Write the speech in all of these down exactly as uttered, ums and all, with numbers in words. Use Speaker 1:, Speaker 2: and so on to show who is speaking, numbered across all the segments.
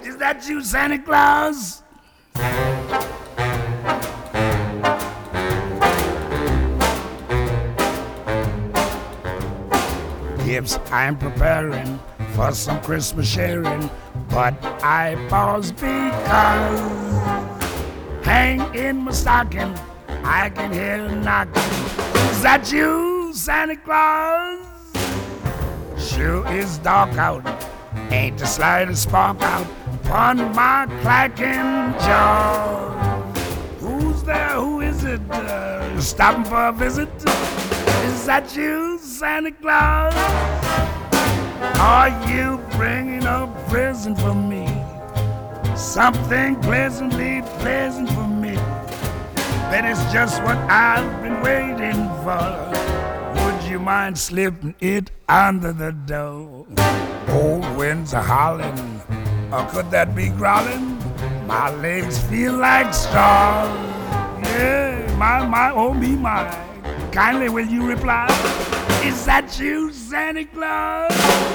Speaker 1: Is that you, Santa Claus? Gifts I'm preparing for some Christmas sharing, but I pause because hang in my stocking, I can hear a knocking. Is that you, Santa Claus? Sure is dark out, ain't the slightest spark out upon my clacking jaw. Who's there? Who is it? Uh, stopping for a visit? Is that you, Santa Claus? Are you bringing a present for me? Something pleasantly pleasant for me. That is just what I've been waiting for. Would you mind slipping it under the door? Old winds are howling, or could that be growling? My legs feel like straw. Yeah, my, my, oh me, my. Kindly will you reply? Is that you, Santa Claus?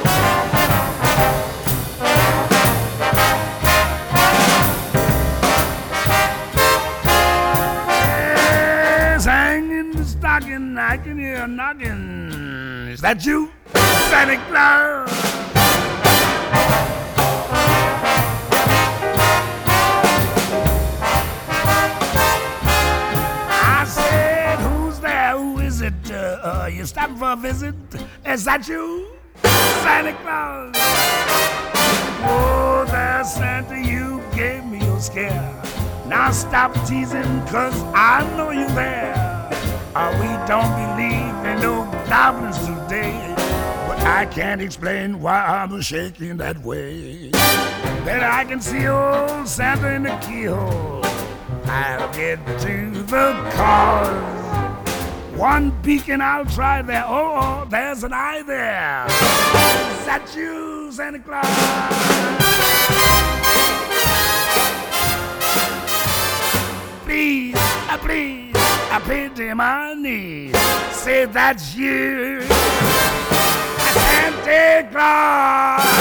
Speaker 1: Yes, hang in the stocking, I can hear a knocking. Is that you, Santa Claus? Uh, you stopping for a visit? Is that you, Santa Claus? Oh, there, Santa, you gave me a scare. Now stop teasing, cause I know you there. Uh, we don't believe in no goblins today, but I can't explain why I'm shaking that way. Better I can see old Santa in the keyhole. I'll get to the cause. One beacon I'll try there. Oh, oh, there's an eye there. Is that you, Santa Claus? Please, uh, please, I pity my knees. Say that's you, Santa Claus.